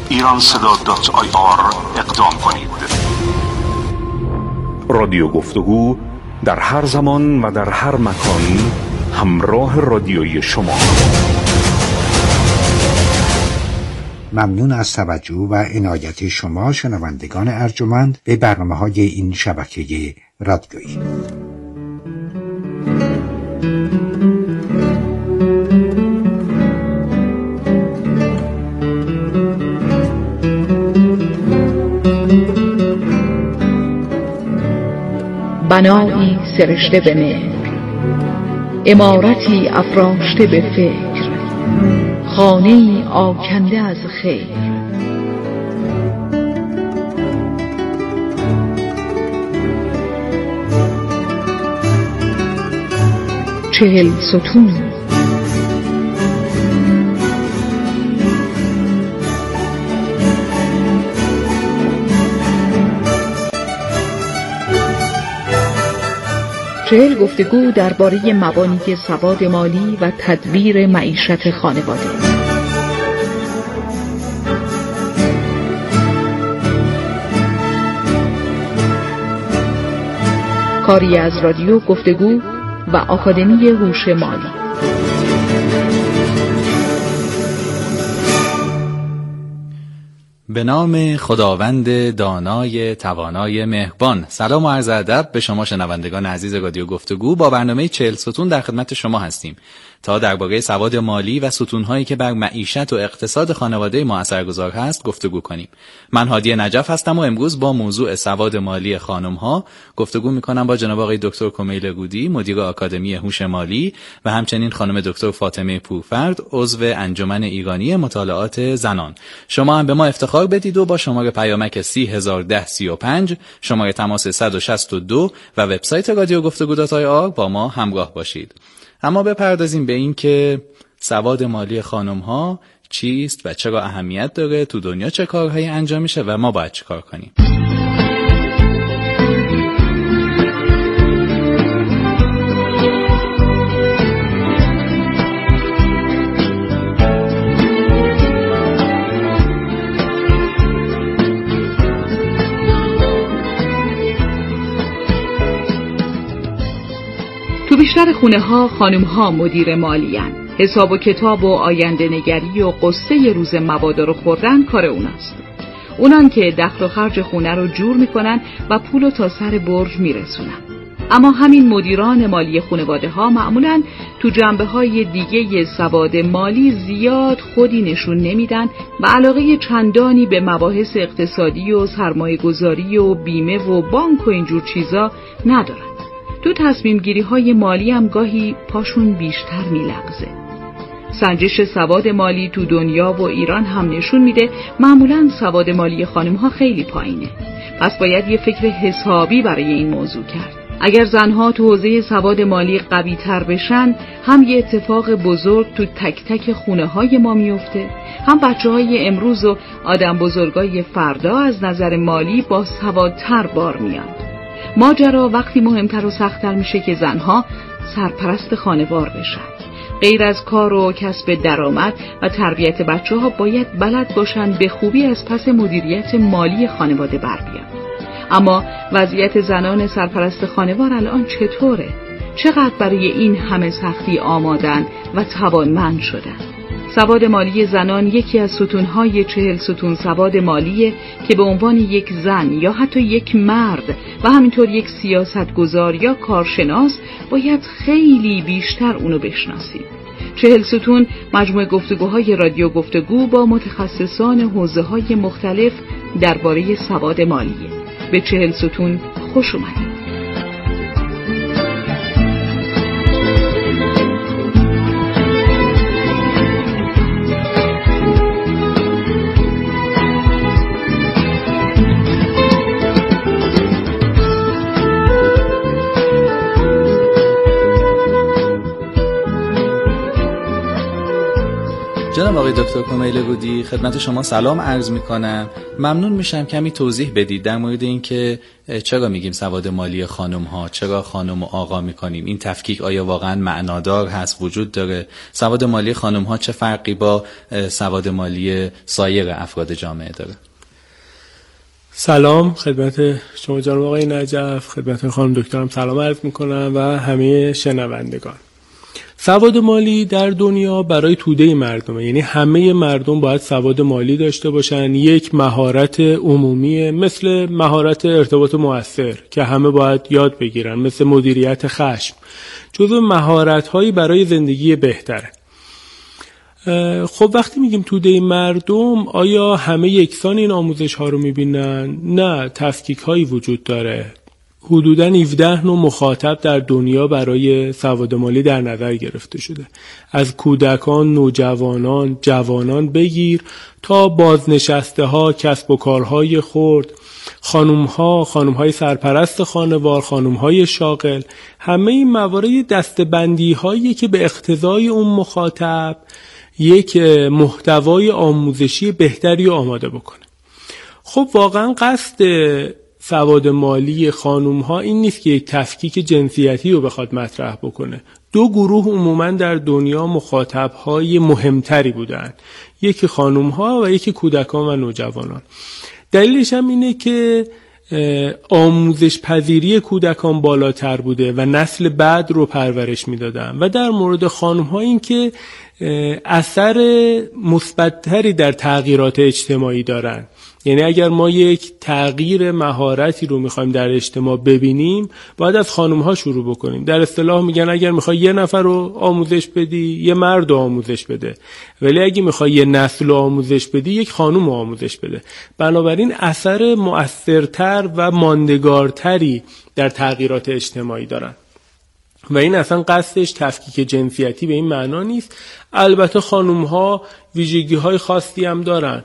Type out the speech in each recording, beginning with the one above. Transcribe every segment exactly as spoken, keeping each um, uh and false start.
ایران صدا دات آی آر اقدام کنید. رادیو گفتگو در هر زمان و در هر مکان همراه رادیوی شما. ممنون از توجه و عنایت شما شنوندگان ارجمند به برنامه‌های این شبکه رادیویی. بنایی سرشته به مهر، عمارتی افراشته به فکر، خانه‌ای آکنده از خیر. چهل ستون. چهل گفتگو درباره مبانی سواد مالی و تدبیر معیشت خانواده. کاری از رادیو گفتگو و آکادمی هوش مالی. به نام خداوند دانای توانای مهربان. سلام و عرض ادب به شما شنوندگان عزیز رادیو گفتگو. با برنامه چهل ستون در خدمت شما هستیم تا درباره سواد مالی و ستون‌هایی که بر معیشت و اقتصاد خانواده ما اثرگذار هست گفتگو کنیم. من هادی نجف هستم و امروز با موضوع سواد مالی خانم‌ها گفتگو می‌کنم با جناب آقای دکتر کمیل رودی، مدیر آکادمی هوش مالی، و همچنین خانم دکتر فاطمه پورفرد، عضو انجمن ایرانی مطالعات زنان. شما هم به ما افتخار بدید و با شماره پیامک سی هزار و ده سی و پنج، شماره تماس صد و شصت و دو و وبسایت رادیو گفتگو دات آی آر با ما همراه باشید. اما بپردازیم به این که سواد مالی خانم‌ها چیست و چرا اهمیت داره، تو دنیا چه کارهایی انجام میشه و ما باید چه کار کنیم. تو بیشتر خونه ها خانم ها مدیر مالی هن. حساب و کتاب و آینده نگری و قصه روز مبادا رو خوردن کار اوناست. اونان که دخل و خرج خونه رو جور میکنن و پولو تا سر برج میرسونن. اما همین مدیران مالی خانواده ها معمولاً تو جنبه های دیگه سواد مالی زیاد خودی نشون نمیدن و علاقه چندانی به مباحث اقتصادی و سرمایه گذاری و بیمه و بانک و اینجور چیزا ندارن. تو تصمیم گیری های مالی هم گاهی پاشون بیشتر میلغزه. سنجش سواد مالی تو دنیا و ایران هم نشون میده معمولاً سواد مالی خانم ها خیلی پایینه. پس باید یه فکر حسابی برای این موضوع کرد. اگر زنها تو حوزه سواد مالی قوی تر بشن، هم یه اتفاق بزرگ تو تک تک خونه های ما میفته، هم بچه های امروز و آدم بزرگای فردا از نظر مالی با سوادتر بار میاد. ماجرا وقتی مهمتر و سخت‌تر میشه که زنها سرپرست خانوار بشن. غیر از کار و کسب درآمد و تربیت بچه‌ها باید بلد باشن به خوبی از پس مدیریت مالی خانواده بر بیان. اما وضعیت زنان سرپرست خانوار الان چطوره؟ چقدر برای این همه سختی آمادن و توانمند شدن؟ سواد مالی زنان یکی از ستونهای چهل ستون سواد مالیه که به عنوان یک زن یا حتی یک مرد و همینطور یک سیاستگزار یا کارشناس باید خیلی بیشتر اونو بشناسید. چهل ستون مجموعه گفتگوهای رادیو گفتگو با متخصصان حوزه‌های مختلف درباره سواد مالیه. به چهل ستون خوش اومدید. جناب آقای دکتر کمیل رودی، خدمت شما سلام عرض میکنم. ممنون میشم کمی توضیح بدید در مورد این که چرا میگیم سواد مالی خانم ها، چرا خانم و آقا میکنیم، این تفکیک آیا واقعا معنادار هست، وجود داره؟ سواد مالی خانم ها چه فرقی با سواد مالی سایر افراد جامعه داره؟ سلام خدمت شما جناب آقای نجف، خدمت خانم دکترم سلام عرض میکنم و همه شنوندگان. سواد مالی در دنیا برای توده مردمه، یعنی همه مردم باید سواد مالی داشته باشن. یک مهارت عمومی مثل مهارت ارتباط مؤثر که همه باید یاد بگیرن، مثل مدیریت خشم، جزو مهارت‌هایی برای زندگی بهتره. خب وقتی میگیم توده مردم، آیا همه یکسان این آموزش ها رو میبینن؟ نه، تفکیک هایی وجود داره. حدوداً هفده نوع مخاطب در دنیا برای سواد مالی در نظر گرفته شده. از کودکان، نوجوانان، جوانان بگیر تا بازنشسته ها، کسب و کارهای خرد، خانوم ها، خانوم های سرپرست خانوار، خانوم های شاغل. همه این موارد دسته‌بندی هایی که به اقتضای اون مخاطب یک محتوای آموزشی بهتری آماده بکنه. خب واقعا قصد سواد مالی خانوم ها این نیست که یک تفکیک جنسیتی رو بخواد مطرح بکنه. دو گروه عموما در دنیا مخاطب های مهمتری بودن، یکی خانوم ها و یکی کودکان و نوجوانان. دلیلش هم اینه که آموزش پذیری کودکان بالاتر بوده و نسل بعد رو پرورش میدادن، و در مورد خانم ها این که اثر مثبت‌تری در تغییرات اجتماعی دارن. یعنی اگر ما یک تغییر مهارتی رو میخوایم در اجتماع ببینیم، باید از خانم ها شروع بکنیم. در اصطلاح میگن اگر میخوای یه نفر رو آموزش بدی، یه مرد رو آموزش بده، ولی اگه میخوای یه نسل رو آموزش بدی، یک خانم رو آموزش بده. بنابراین اثر مؤثرتر و ماندگارتری در تغییرات اجتماعی دارن و این اصلا قصدش تفکیک جنسیتی به این معنا نیست. البته خانوم ها ویژگی های خاصی هم دارن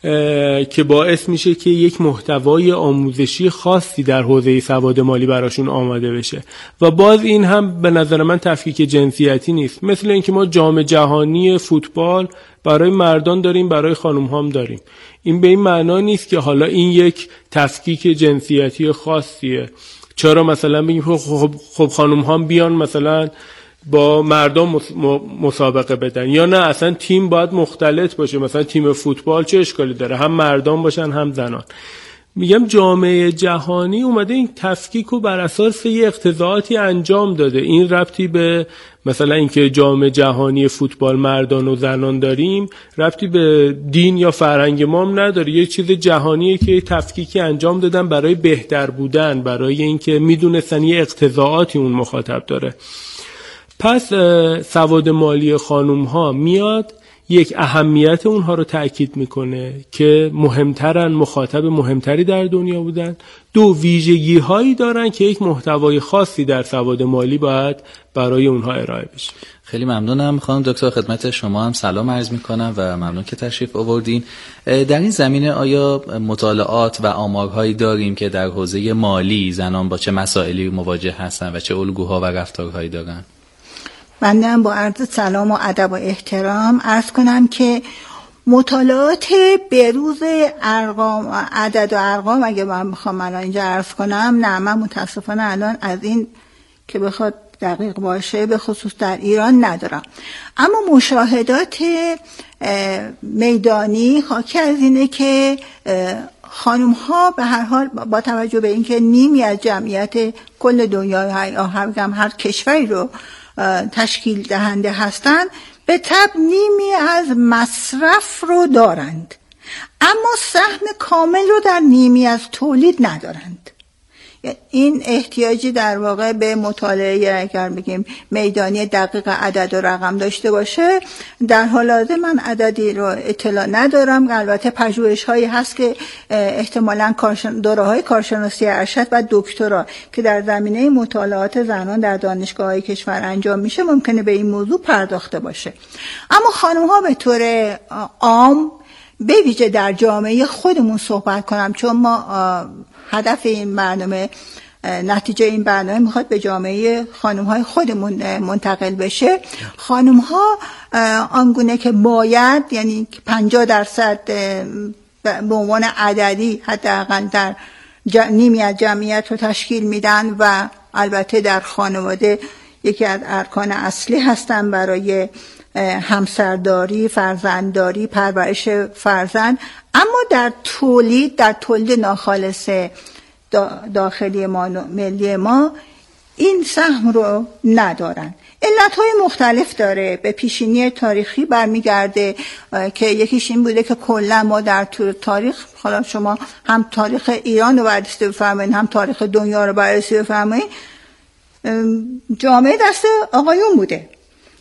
که باعث میشه که یک محتوای آموزشی خاصی در حوزه سواد مالی براشون آماده بشه و باز این هم به نظر من تفکیک جنسیتی نیست. مثل اینکه ما جام جهانی فوتبال برای مردان داریم، برای خانوم ها هم داریم. این به این معنا نیست که حالا این یک تفکیک جنسیتی خاصیه. چرا مثلا بگیم خب خب خانم ها بیان مثلا با مردم مسابقه بدن، یا نه اصلا تیم باید مختلط باشه، مثلا تیم فوتبال چه اشکالی داره، هم مردان باشن هم زنان. میگم جامعه جهانی اومده این تفکیک رو بر اساس یه اقتضاعاتی انجام داده. این ربطی به مثلا اینکه جام جهانی فوتبال مردان و زنان داریم ربطی به دین یا فرهنگ ما هم نداره. یه چیز جهانیه که تفکیکی انجام دادن برای بهتر بودن، برای اینکه میدونستن یه اقتضاعاتی اون مخاطب داره. پس سواد مالی خانوم ها میاد یک اهمیت اونها رو تأکید میکنه که مهمترن، مخاطب مهمتری در دنیا بودن. دو ویژگی هایی دارن که یک محتوای خاصی در سواد مالی باید برای اونها ارائه بشه. خیلی ممنونم خانم دکتر، خدمت شما هم سلام عرض میکنم و ممنون که تشریف آوردین. در این زمینه آیا مطالعات و آمارهایی داریم که در حوزه مالی زنان با چه مسائلی مواجه هستن و چه الگوها و رفتارهایی دارن؟ من هم با عرض سلام و ادب و احترام عرض کنم که مطالعات بروز ارقام، عدد و ارقام اگه من بخوام الان اینجا عرض کنم، نه من متاسفانه الان از این که بخواد دقیق باشه به خصوص در ایران ندارم، اما مشاهدات میدانی حاکی از اینه که خانم ها به هر حال با توجه به اینکه نیمی از جمعیت کل دنیا هر هر کشوری رو تشکیل دهنده هستند، به طب نیمی از مصرف رو دارند، اما سهم کامل رو در نیمی از تولید ندارند. این احتیاجی در واقع به مطالعه اگر بگیم میدانی دقیق عدد و رقم داشته باشه. در حال حاضر من عددی رو اطلاع ندارم، البته پژوهش هایی هست که احتمالاً دوره های کارشناسی ارشد و دکترا که در زمینه مطالعات زنان در دانشگاه های کشور انجام میشه ممکنه به این موضوع پرداخته باشه. اما خانم ها به طور عام به ویژه در جامعه خودمون صحبت کنم، چون ما هدف این برنامه نتیجه این برنامه میخواد به جامعه خانم‌های خودمون منتقل بشه. خانم‌ها آنگونه که باید، یعنی پنجاه درصد به عنوان عددی حداقل در نیمی از جمعیت رو تشکیل میدن و البته در خانواده یکی از ارکان اصلی هستن برای همسرداری، فرزندداری، پرورش فرزند. اما در تولید در تولید ناخالص داخلی ما ملی ما این سهم رو ندارن. علتهای مختلف داره، به پیشینی تاریخی برمیگرده که یکیش این بوده که کلا ما در طول تاریخ، حالا شما هم تاریخ ایران رو بررسی بفرمایید هم تاریخ دنیا رو بررسی بفرمایید، جامعه دست آقایون بوده.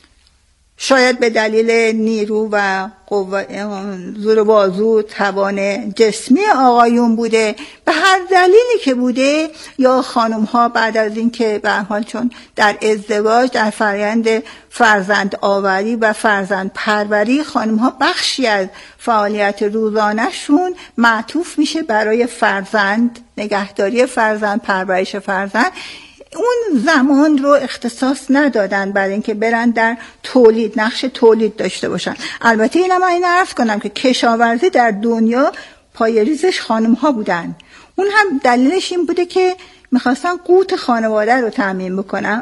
شاید به دلیل نیرو و قوه زور بازو، توان جسمی آقایون بوده، به هر دلیلی که بوده، یا خانم ها بعد از این که به هر حال چون در ازدواج در فرآیند فرزند آوری و فرزند پروری خانم ها بخشی از فعالیت روزانه‌شون معطوف میشه برای فرزند، نگهداری فرزند، پرورش فرزند. اون زمان رو اختصاص ندادن برای اینکه برن در تولید، نقش تولید داشته باشن. البته اینم من این عرض کنم که کشاورزی در دنیا پایه‌ریزش خانم ها بودن. اون هم دلیلش این بوده که میخواستن قوت خانواده رو تامین بکنن.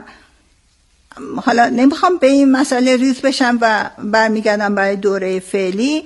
حالا نمیخوام به این مسئله ریز بشم و برمیگردم برای دوره فعلی.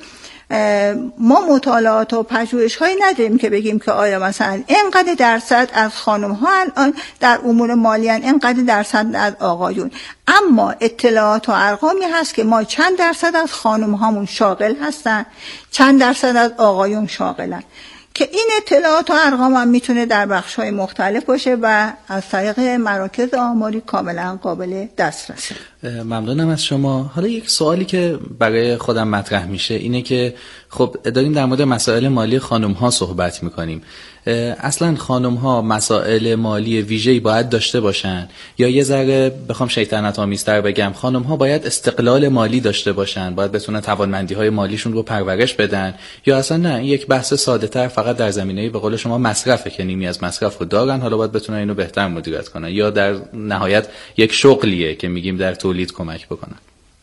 ما مطالعات و پژوهش‌هایی نداریم که بگیم که آیا مثلا اینقدر درصد از خانم‌ها الان در امور مالی ان، اینقدر درصد از آقایون. اما اطلاعات و ارقامی هست که ما چند درصد از خانم‌هامون شاغل هستن، چند درصد از آقایون شاغلن، که این اطلاعات و ارقام هم میتونه در بخش‌های مختلف باشه و از طریق مراکز آماری کاملا قابل دسترسه. ممنونم از شما. حالا یک سوالی که برای خودم مطرح میشه اینه که خب داریم در مورد مسائل مالی خانم ها صحبت میکنیم. اصلا خانم ها مسائل مالی ویژه‌ای باید داشته باشن، یا یه ذره بخوام شیطنت آمیزتر بگم خانم ها باید استقلال مالی داشته باشن، باید بتونن توانمندی های مالیشون رو پرورش بدن، یا اصلا نه این یک بحث ساده تر فقط در زمینه به قول شما مصرفه که نیمی از مصرف رو دارن، حالا باید بتونن اینو بهتر مدیریت کنن، یا در نهایت یک شغلیه که میگیم در تولید کمک بکنن.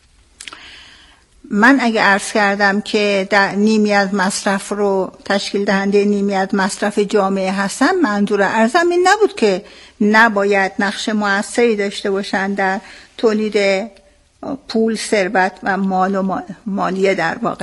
من اگه عرض کردم که در نیمی از مصرف رو تشکیل دهنده نیمی از مصرف جامعه هستن، منظور عرضم این نبود که نباید نقش موثری داشته باشن در تولید پول، ثروت و مال و مالیه. در واقع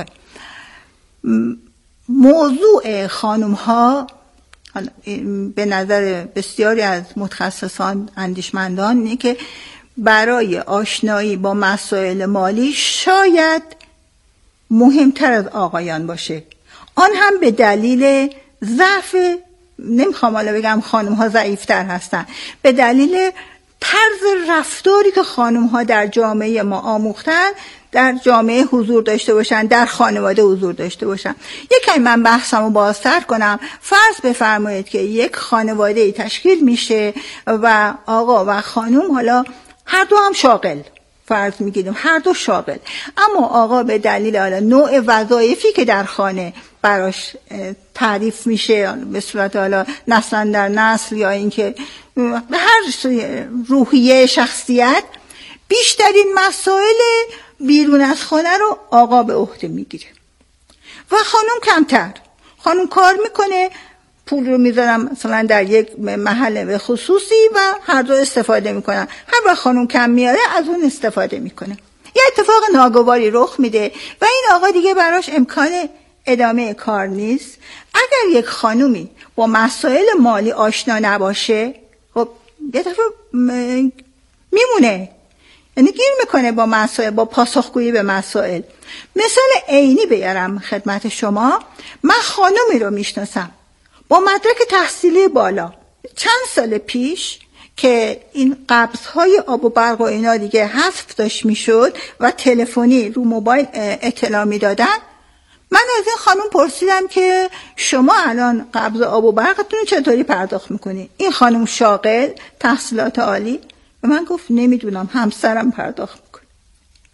موضوع خانم ها به نظر بسیاری از متخصصان، اندیشمندان، اینه که برای آشنایی با مسائل مالی شاید مهمتر از آقایان باشه. آن هم به دلیل ضعف، نمیخوام حالا بگم خانم ها ضعیفتر هستن، به دلیل طرز رفتاری که خانم ها در جامعه ما آموختن در جامعه حضور داشته باشن، در خانواده حضور داشته باشن. یکی من بحثمو بازتر کنم. فرض بفرمایید که یک خانواده تشکیل میشه و آقا و خانم حالا هر دو هم شاغل، فرض میگیریم هر دو شاغل، اما آقا به دلیل حالا نوع وظایفی که در خانه براش تعریف میشه به صورت حالا نسل در نسل یا اینکه به هر روحیه شخصیت، بیشترین مسائل بیرون از خانه رو آقا به عهده میگیره و خانم کمتر. خانم کار میکنه، پول رو میذارم مثلا در یک محل به خصوصی و هر دو استفاده میکنن. هر وقت خانم کم میاره از اون استفاده میکنه. یه اتفاق ناگواری رخ میده و این آقا دیگه براش امکان ادامه کار نیست. اگر یک خانومی با مسائل مالی آشنا نباشه، خب یه دفعه میمونه، یعنی گیر میکنه با مسائل، با پاسخگویی به مسائل. مثال عینی بیارم خدمت شما. من خانومی رو میشناسم با مدرک تحصیلی بالا، چند سال پیش که این قبض‌های آب و برق و اینا دیگه حذف داشت میشد و تلفنی رو موبایل اطلاع میدادن، من از این خانم پرسیدم که شما الان قبض آب و برقتون چطوری پرداخت میکنی؟ این خانم شاغل، تحصیلات عالی، و من گفت نمیدونم، همسرم پرداخت میکنه.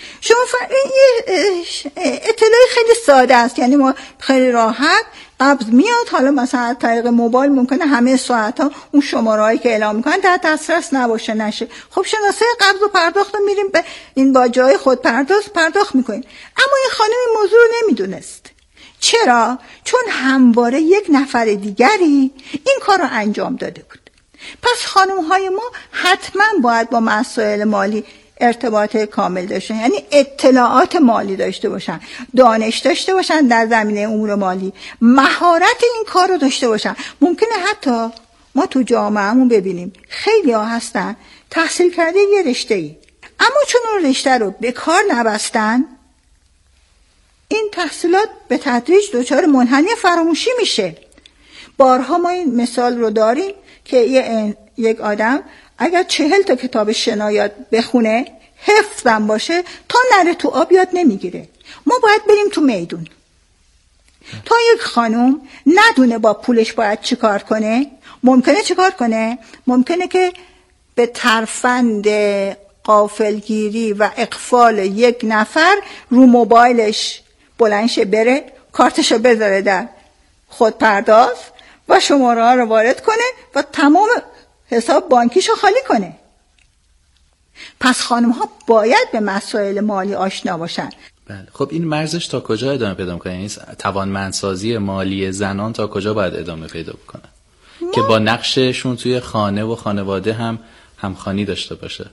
شما فر... این اطلاعی خیلی ساده است، یعنی ما خیلی راحت قبض میاد. حالا مثلا از طریق موبایل ممکنه همه ساعت ها اون شمارهایی که اعلام میکنن در دسترس نباشه نشه. خب شناسه قبض و پرداخت رو میریم به این با جای خود پرداخت پرداخت میکنیم. اما این خانم این موضوع رو نمیدونست. چرا؟ چون همواره یک نفر دیگری این کار رو انجام داده بود. پس خانم های ما حتما باید با مسائل مالی ارتباط کامل داشتن، یعنی اطلاعات مالی داشته باشن، دانش داشته باشن در زمینه امور مالی، مهارت این کار رو داشته باشن. ممکنه حتی ما تو جامعهمون ببینیم خیلی ها هستن تحصیل کرده یه رشته‌ای، اما چون اون رشته رو به کار نبستن، این تحصیلات به تدریج دچار منحنی فراموشی میشه. بارها ما این مثال رو داریم که یه یک آدم اگر چهل تا کتاب شنایات بخونه، حفظم باشه، تا نره تو آب یاد نمیگیره. ما باید بریم تو میدون. تا یک خانم ندونه با پولش باید چیکار کنه، ممکنه چیکار کنه؟ ممکنه که به ترفند غافلگیری و اغفال یک نفر رو موبایلش بلندشه بره، کارتشو بذاره در خود پرداز و شماره ها رو وارد کنه و تمام حساب بانکیشو خالی کنه. پس خانم ها باید به مسائل مالی آشنا باشن. بله. خب این مرزش تا کجا ادامه پیدا میکنه؟ یعنی توانمندسازی مالی زنان تا کجا باید ادامه پیدا بکنه ما... که با نقششون توی خانه و خانواده هم همخوانی داشته باشه؟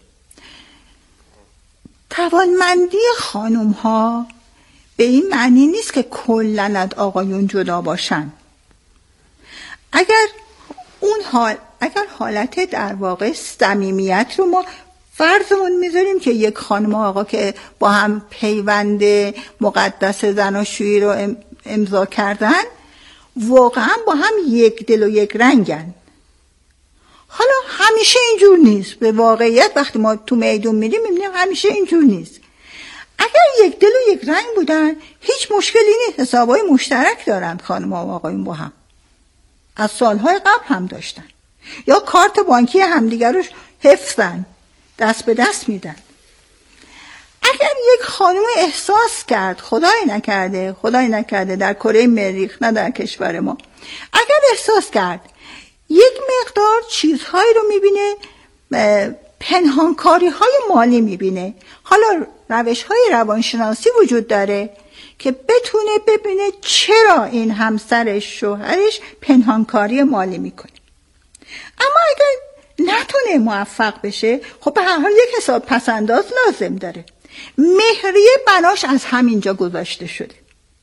توانمندی خانم ها به این معنی نیست که کلاً از آقایون جدا باشن. اگر اون حال اگر حالت در واقع صمیمیت رو ما فرضمون میذاریم که یک خانم و آقا که با هم پیوند مقدس زناشویی رو امضا کردن، واقعا با هم یک دل و یک رنگن. حالا همیشه اینجور نیست. به واقعیت وقتی ما تو میدون میریم میبینیم همیشه اینجور نیست. اگر یک دل و یک رنگ بودن هیچ مشکلی نیست. حسابای مشترک دارن خانم و آقایون با هم، از سالهای قبل هم داشتن، یا کارت بانکی همدیگر رو حفظن، دست به دست میدن. اگر یک خانم احساس کرد، خدای نکرده خدای نکرده در کره مریخ، نه در کشور ما، اگر احساس کرد یک مقدار چیزهایی رو میبینه، پنهانکاری های مالی میبینه، حالا روش های روانشناسی وجود داره که بتونه ببینه چرا این همسرش شوهرش پنهانکاری مالی میکنه. اما اگر نتونه موفق بشه، خب به هر حال یک حساب پسنداز لازم داره. مهریه بناش از همینجا گذاشته شده.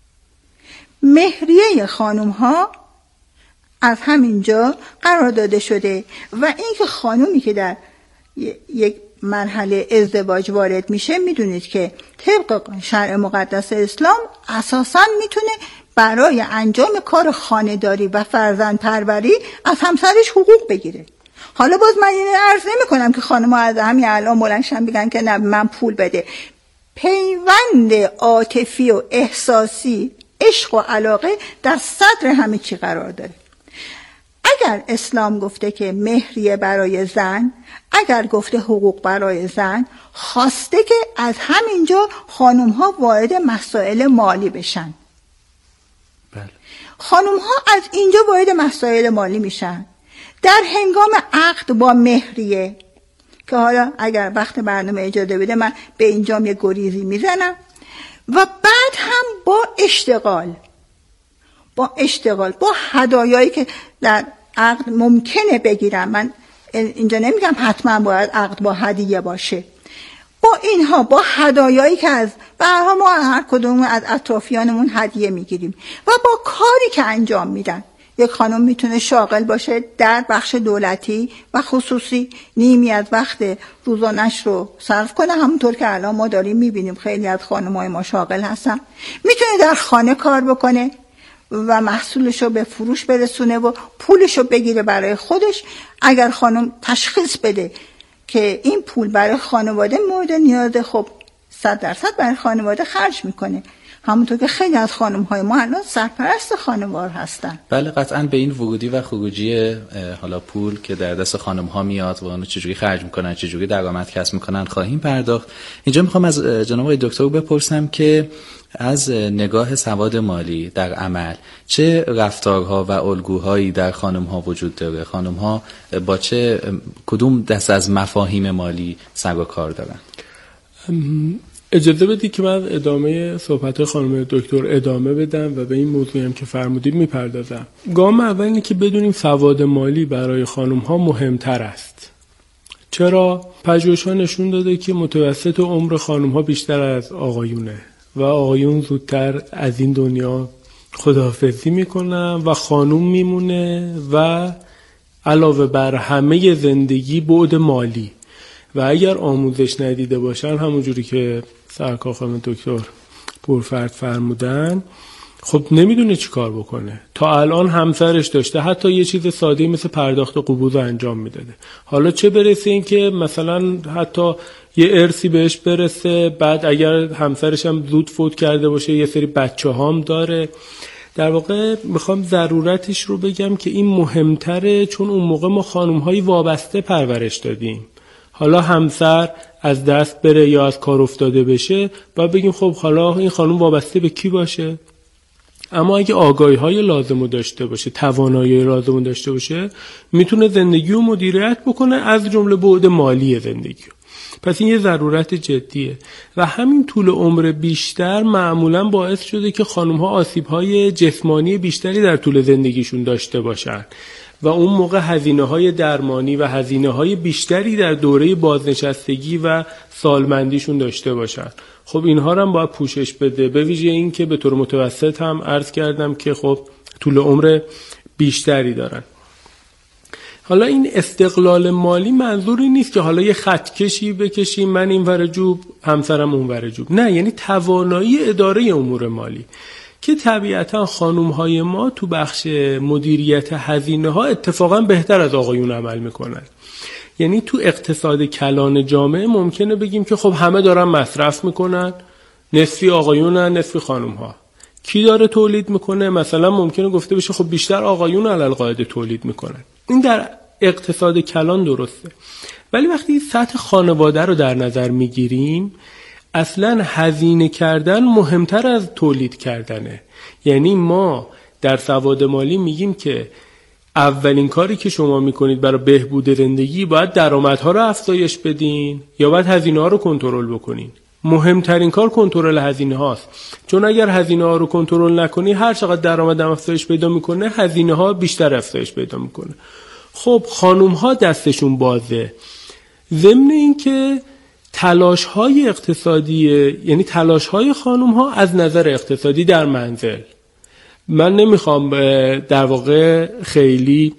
مهریه خانوم ها از همینجا قرار داده شده و اینکه خانومی که در یک مرحله ازدواج وارد میشه، میدونید که طبق شرع مقدس اسلام اساساً میتونه برای انجام کار خانه‌داری و فرزند پروری از همسرش حقوق بگیره. حالا باز من اینو عرض نمی کنم که خانم‌ها از همین الان بلندشن بگن که نه من پول بده. پیوند عاطفی و احساسی، عشق و علاقه در صدر همه چی قرار داره. اگر اسلام گفته که مهریه برای زن، اگر گفته حقوق برای زن، خواسته که از همینجا خانم‌ها وارد مسائل مالی بشن. بله. خانم‌ها از اینجا وارد مسائل مالی میشن. در هنگام عقد با مهریه، که حالا اگر وقت برنامه اجازه بده من به اینجام یه گریزی میزنم، و بعد هم با اشتغال با اشتغال با هدایایی که در عقد ممکنه بگیرم، من اینجا نمیگم حتما باید عقد با هدیه باشه، با اینها با هدایایی که از برها ما هر کدوم از اطرافیانمون هدیه میگیریم و با کاری که انجام میدن. یک خانم میتونه شاغل باشه در بخش دولتی و خصوصی، نیمی از وقت روزانش رو صرف کنه، همونطور که الان ما داریم میبینیم خیلی از خانم‌های ما شاغل هستن. میتونه در خانه کار بکنه و محصولش رو به فروش برسونه و پولش رو بگیره برای خودش. اگر خانم تشخیص بده که این پول برای خانواده مورد نیازه، خب صد درصد برای خانواده خرج میکنه. همونطور که خیلی از خانم‌های ما الان سرپرست خانوار هستن. بله قطعاً به این ورودی و خروجی حالا پول که در دست خانم‌ها میاد و اونو چجوری خرج میکنن، چجوری درآمد کسب میکنن خواهیم پرداخت. اینجا میخوام از جناب آقای دکتر بپرسم که از نگاه سواد مالی در عمل چه رفتارها و الگوهایی در خانم‌ها وجود داره؟ خانم‌ها با چه کدوم دست از مفاهیم مالی سر و کار دارن؟ اجازه بدید که من ادامه صحبت خانم دکتر ادامه بدم و به این موضوعی هم که فرمودید میپردازم. گام اول اینه که بدونیم سواد مالی برای خانم‌ها مهمتر است. چرا؟ پژوهش‌ها نشون داده که متوسط عمر خانم‌ها بیشتر از آقایونه و آقایون زودتر از این دنیا خداحافظی میکنن و خانم میمونه و علاوه بر همه زندگی بعد مالی و اگر آموزش ندیده باشن همونجوری که سرکار خانم دکتر پورفرد فرمودن خب نمیدونه چی کار بکنه. تا الان همسرش داشته حتی یه چیز ساده مثل پرداخت قبوز انجام میداده، حالا چه برسه این که مثلا حتی یه ارثی بهش برسه، بعد اگر همسرش هم زود فوت کرده باشه یه سری بچه هام داره. در واقع میخوام ضرورتش رو بگم که این مهمتره، چون اون موقع ما خانم‌های وابسته پرورش دادیم. حالا همسر از دست بره یا از کار افتاده بشه باید بگیم خب حالا این خانم وابسته به کی باشه؟ اما اگه آگاهی‌های لازم رو داشته باشه، توانایی لازم رو داشته باشه، میتونه زندگی رو مدیریت بکنه، از جمله بعد مالی زندگی. پس این یه ضرورت جدیه و همین طول عمر بیشتر معمولاً باعث شده که خانم‌ها آسیب‌های جسمانی بیشتری در طول زندگیشون داشته باشن و اون موقع هزینه‌های درمانی و هزینه‌های بیشتری در دوره بازنشستگی و سالمندیشون داشته باشن. خب اینها رو هم باید پوشش بده، به ویژه این که به طور متوسط هم عرض کردم که خب طول عمر بیشتری دارن. حالا این استقلال مالی منظوری نیست که حالا یه خط کشی بکشیم من این ور جوب همسرم اون ور جوب، نه، یعنی توانایی اداره امور مالی که طبیعتا خانم‌های ما تو بخش مدیریت هزینه ها اتفاقا بهتر از آقایون عمل میکنن. یعنی تو اقتصاد کلان جامعه ممکنه بگیم که خب همه دارن مصرف میکنن، نصفی آقایونن نصفی خانم‌ها. کی داره تولید میکنه؟ مثلا ممکنه گفته بشه خب بیشتر آقایون علل قاعده تولید میکنن. این در اقتصاد کلان درسته، ولی وقتی سطح خانواده رو در نظر میگیریم اصلا هزینه کردن مهمتر از تولید کردنه. یعنی ما در سواد مالی میگیم که اولین کاری که شما میکنید برای بهبود زندگی باید درآمدها رو افزایش بدین یا باید هزینه ها رو کنترل بکنین. مهمترین کار کنترل هزینه هاست، چون اگر هزینه ها رو کنترل نکنی هر چقدر درآمد افزایش پیدا میکنه هزینه ها بیشتر افزایش پیدا میکنه. خب خانوم ها دستشون بازه، ضمن این که تلاش های اقتصادی، یعنی تلاش های خانوم ها از نظر اقتصادی در منزل، من نمیخوام در واقع خیلی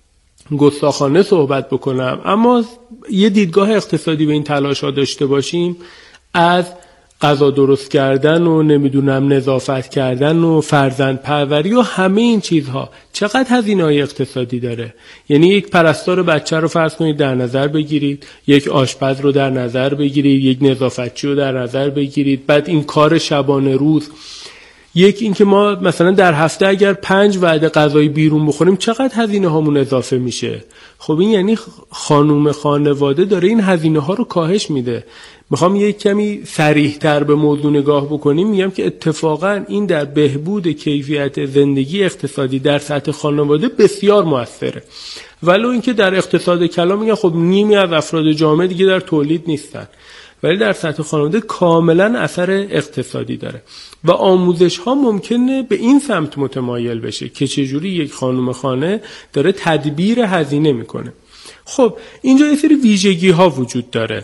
گستاخانه صحبت بکنم، اما یه دیدگاه اقتصادی به این تلاش ها داشته باشیم، از غذا درست کردن و نمیدونم نظافت کردن و فرزند پروری و همه این چیزها چقدر هزینه‌های اقتصادی داره. یعنی یک پرستار بچه رو فرض کنید در نظر بگیرید، یک آشپز رو در نظر بگیرید، یک نظافتچی رو در نظر بگیرید، بعد این کار شبانه روز، یک این که ما مثلا در هفته اگر پنج وعده غذای بیرون بخوریم چقدر هزینه هامون اضافه میشه. خب این یعنی خانوم خانواده داره این هزینه ها رو کاهش میده. میخوام یک کمی صریح‌تر به موضوع نگاه بکنیم، میگم که اتفاقا این در بهبود کیفیت زندگی اقتصادی در سطح خانواده بسیار موثره. ولو اینکه در اقتصاد کلان میگن خب نیمی از افراد جامعه دیگه در تولید نیستن، ولی در سطح خانواده کاملا اثر اقتصادی داره و آموزش ها ممکنه به این سمت متمایل بشه که چجوری یک خانم خانه داره تدبیر هزینه میکنه. خب اینجا یه سری ویژگی ها وجود داره،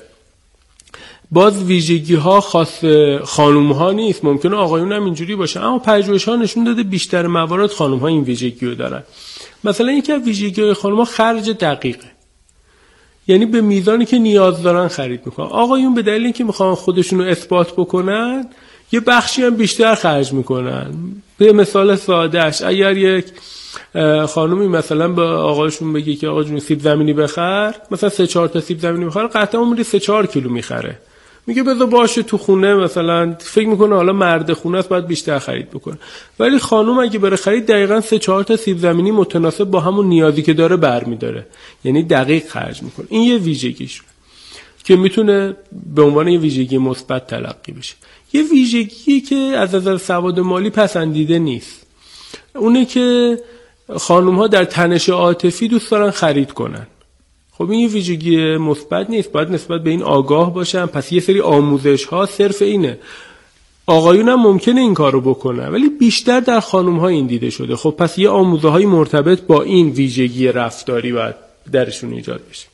باز ویژگی ها خاص خانم ها نیست، ممکنه آقایون هم اینجوری باشه، اما پژوهش ها نشون داده بیشتر موارد خانم ها این ویژگی رو دارن. مثلا یکی از ویژگی های خانم ها خرج دقیقه، یعنی به میزانی که نیاز دارن خرید میکنن. آقایون به دلیل اینکه میخوان خودشون رو اثبات بکنن یه بخشی هم بیشتر خرج میکنن. به مثال سادهش، اگر یک خانومی مثلا به آقایشون بگه که آقا جون سیب زمینی بخر، مثلا سه چهار تا سیب زمینی بخره، قطعا اون میره سه چهار کیلو میخره. میگه بذار باشه تو خونه، مثلا فکر میکنه حالا مرد خونه است باید بیشتر خرید بکنه، ولی خانم اگه بره خرید دقیقاً سه چهار تا سیب زمینی متناسب با همون نیازی که داره برمی‌داره، یعنی دقیق خرج میکنه. این یه ویژگیش که میتونه به عنوان یه ویژگی مثبت تلقی بشه. یه ویژگی که از نظر سواد مالی پسندیده نیست، اونه که خانم ها در تنش عاطفی دوست دارن خرید کنن. خب این یه ویژگی مثبت نیست، باید نسبت به این آگاه باشن. پس یه سری آموزش ها صرف اینه. آقایون هم ممکنه این کارو بکنن ولی بیشتر در خانم ها این دیده شده. خب پس یه آموزه های مرتبط با این ویژگی رفتاری باید درشون ایجاد بشه.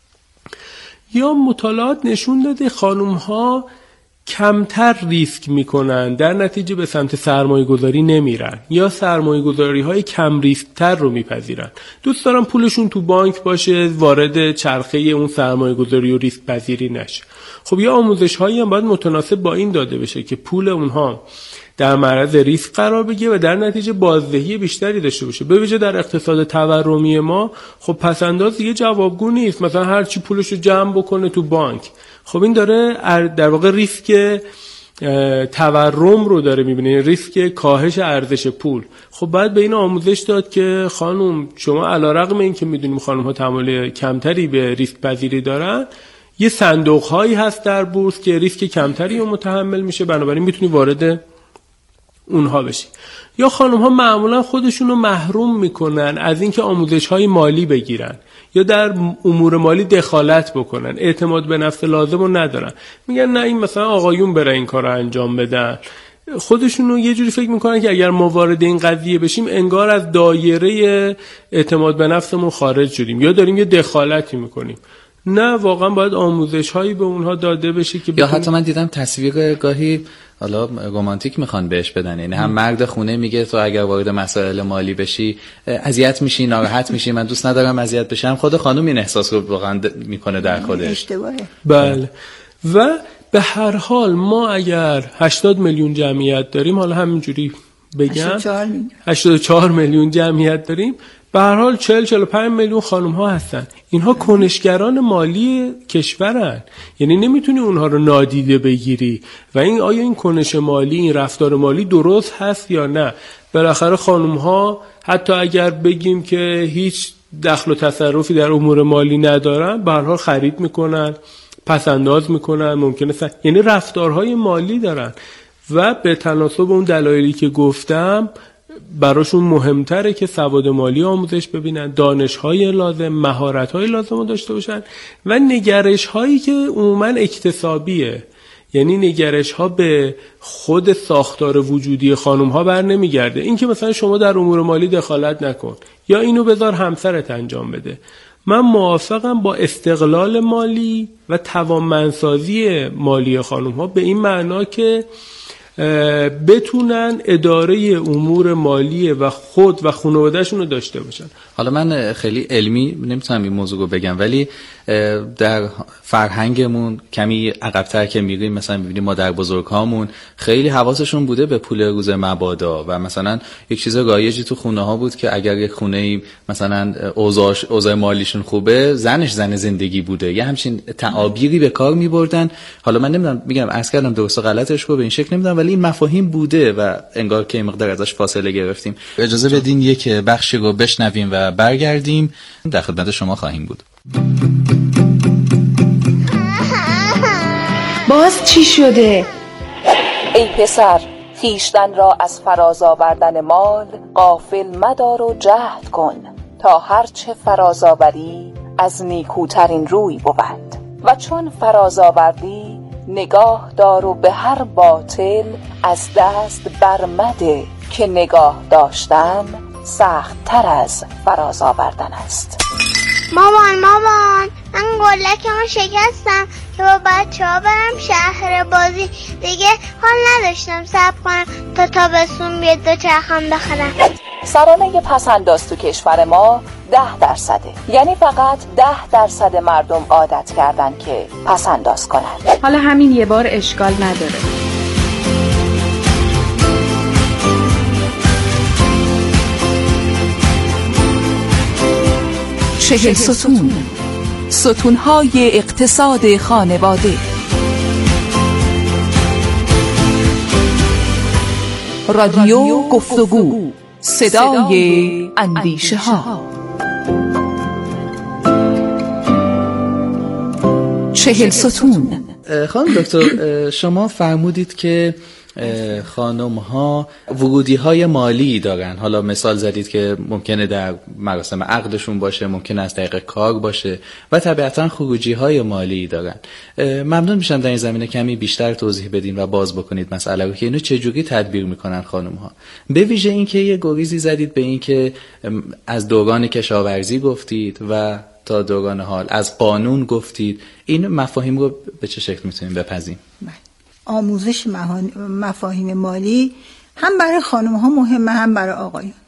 یا مطالعات نشون داده خانم ها کمتر ریسک میکنن، در نتیجه به سمت سرمایه گذاری نمیرن یا سرمایه گذاری های کم ریسک تر رو میپذیرن. دوست دارن پولشون تو بانک باشه، وارد چرخه اون سرمایه گذاری و ریسک پذیری نشه. خب یا آموزش هایی هم باید متناسب با این داده بشه که پول اونها در معرض ریسک قرار بگیره و در نتیجه بازدهی بیشتری داشته باشه. به ویژه در اقتصاد تورمی ما خب پسنداز دیگه جوابگو نیست، مثلا هر چی پولش رو جمع بکنه تو بانک. خب این داره در واقع ریسک تورم رو داره میبینه، ریسک کاهش ارزش پول. خب باید به این آموزش داد که خانم شما علیرغم این که میدونیم خانم ها تمایل کمتری به ریسک پذیری دارن، یه صندوق هایی هست در بورس که ریسک کمتری رو متحمل میشه، بنابراین میتونی وارد اونها بشی. یا خانم ها معمولا خودشون رو محروم میکنن از اینکه آموزش های مالی بگیرن یا در امور مالی دخالت بکنن، اعتماد به نفس لازم رو ندارن، میگن نه این مثلا آقایون برای این کار رو انجام بدن. خودشون رو یه جوری فکر میکنن که اگر ما وارد این قضیه بشیم انگار از دایره اعتماد به نفسمون خارج شدیم یا داریم یه دخالتی میکنیم. نه، واقعا باید آموزش هایی به اونها داده بشه که یا حتی من دیدم تصویر گاهی حالا رمانتیک میخوان بهش بدن، یعنی هم مرد خونه میگه تو اگر وارد مسائل مالی بشی اذیت میشی، ناراحت میشی، من دوست ندارم اذیت بشم. خود خانم این احساس رو واقعا میکنه در خودش. اشتباهه. بله. و به هر حال ما اگر هشتاد میلیون جمعیت داریم، حالا همینجوری بگم هشتاد و چهار میلیون جمعیت داریم، به هر حال چهل چهل و پنج میلیون خانم ها هستن. اینها کنشگران مالی کشورن، یعنی نمیتونی اونها رو نادیده بگیری و این آیا این کنش مالی، این رفتار مالی درست هست یا نه. بالاخره خانم ها حتی اگر بگیم که هیچ دخل و تصرفی در امور مالی ندارن، به هر حال خرید میکنن، پس انداز میکنن، ممکنه س... یعنی رفتارهای مالی دارن و به تناسب اون دلایلی که گفتم براشون مهمتره که سواد مالی آموزش ببینن، دانش‌های لازم، مهارت‌های لازم رو داشته باشن و نگرش‌هایی که عموماً اکتسابیه، یعنی نگرش‌ها به خود ساختار وجودی خانم‌ها بر نمیگرده. این که مثلا شما در امور مالی دخالت نکن یا اینو بذار همسرت انجام بده. من موافقم با استقلال مالی و توانمندسازی مالی خانم‌ها به این معنا که بتونن اداره امور مالی و خود و خانواده‌شون رو داشته باشن. حالا من خیلی علمی نمیتونم این موضوع رو بگم، ولی در فرهنگمون کمی عقب‌تر که میریم مثلا می‌بینیم مادر بزرگ‌هامون خیلی حواسشون بوده به پول روز مبادا و مثلا یک چیز رایجی تو خونه‌ها بود که اگر یک خونه‌ای مثلا اوضاع اوضاع مالیشون خوبه، زنش زن زندگی بوده، یه همچین تعابیری به کار می‌بردن. حالا من نمیدونم، میگم عرض کردم درست و غلطش رو به این شکل نمیدونم، ولی این مفاهیم بوده و انگار که مقدار ازش فاصله گرفتیم. اجازه بدین یک بخشی رو بشنویم و برگردیم در خدمت شما خواهیم بود. باز چی شده؟ ای پسر، خویشتن را از فراز آوردن مال غافل مدار و جهد کن، تا هرچه فراز آوری از نیکوترین روی بود. و چون فراز آوردی نگاه دار و به هر باطل از دست برمده، که نگاه داشتن سخت تر از فراز آوردن است. مامان مامان من گلکمو شکستم که با بچه ها برم شهر بازی، دیگه حال نداشتم صبر کنم تا تابستون بیاد دو چرخم بخرم. سرانه پسنداز تو کشور ما ده درصده، یعنی فقط ده درصد مردم عادت کردن که پسنداز کنن. حالا همین یه بار اشکال نداره. چهل ستون، ستونهای اقتصاد خانواده. رادیو گفتگو، صدای اندیشه ها. چهل ستون. خانم دکتر، شما فرمودید که خانم ها ورودی های مالی دارن. حالا مثال زدید که ممکنه در مراسم عقدشون باشه، ممکنه از طریق کار باشه و طبیعتا خروجی های مالی دارن. ممنون میشم در این زمینه کمی بیشتر توضیح بدین و باز بکنید مسئله رو که اینو چجوری تدبیر میکنن خانم ها. به ویژه این که یه گریزی زدید به این که از دوران کشاورزی گفتید و تا دوران حال از قانون گفتید. این مفاهیم رو به چه شکل میتونیم بپذیم؟ آموزش مفاهیم مالی هم برای خانم ها مهمه هم برای آقایان.